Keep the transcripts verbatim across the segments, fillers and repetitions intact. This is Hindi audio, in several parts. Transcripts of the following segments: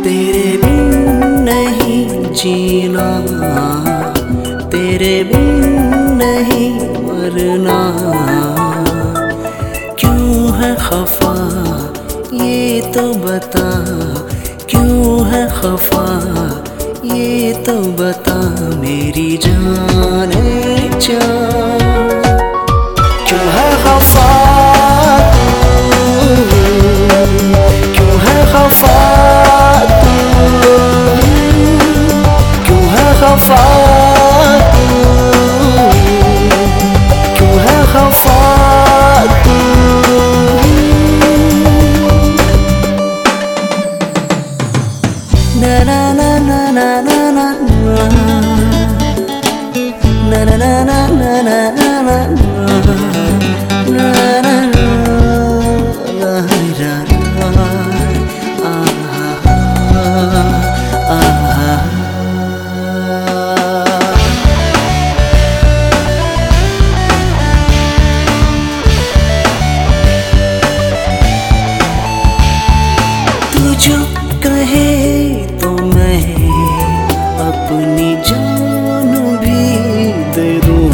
तेरे बिन नहीं जीना, तेरे बिन नहीं मरना। क्यों है खफा ये तो बता, क्यों है खफा ये तो बता मेरी जान ए जान। क्यों है खफा तू, क्यों है खफा तू, क्यों है खफा तू, क्यों है खफा तू। ना ना ना ना ना ना ना na na na na na na na na na na तू जो कहे तो मैं अपनी जान भी दे दूं,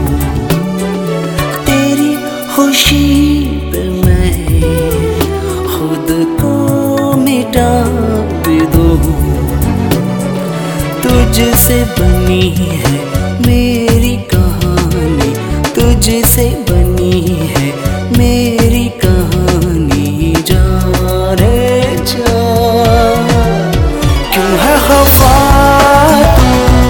तेरी खुशी पे मैं खुद को मिटा भी दूं। तुझसे बनी है मेरी कहानी, तुझसे बनी है मेरी कहानी जान रे जान। क्यों है खफा तू,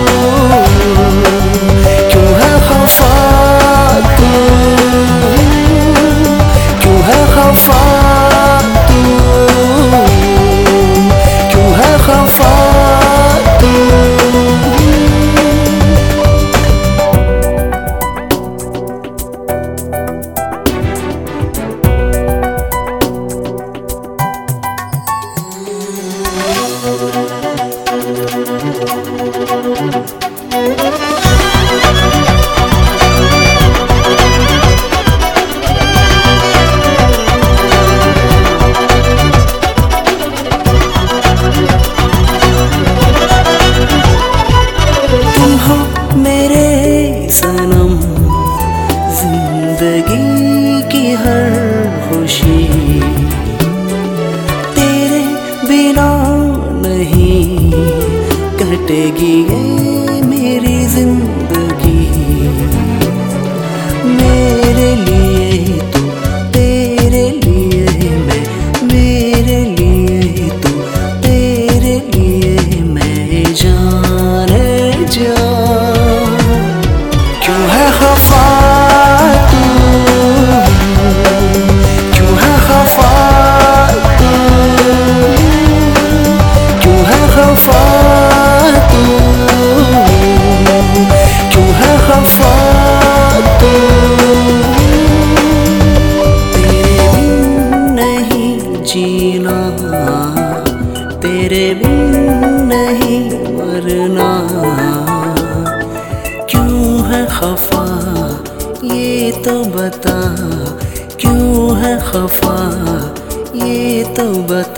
क्यों है खफा तू, क्यों है खफा तू, क्यों है खफा तू। सनम जिंदगी की हर खुशी तेरे बिना नहीं कटेगी ये मेरी जिंदगी। मेरे लिए तो तेरे लिए मैं, मेरे लिए तो तेरे लिए मैं जान जान। क्यों है खफा तू, क्यों है खफा तू, क्यों है खफा तू, क्यों है खफा तू। तेरे बिन नहीं जीना, तेरे बिन नहीं मरना। क्यों है खफा ये तो बता, क्यों है खफा ये तो बता।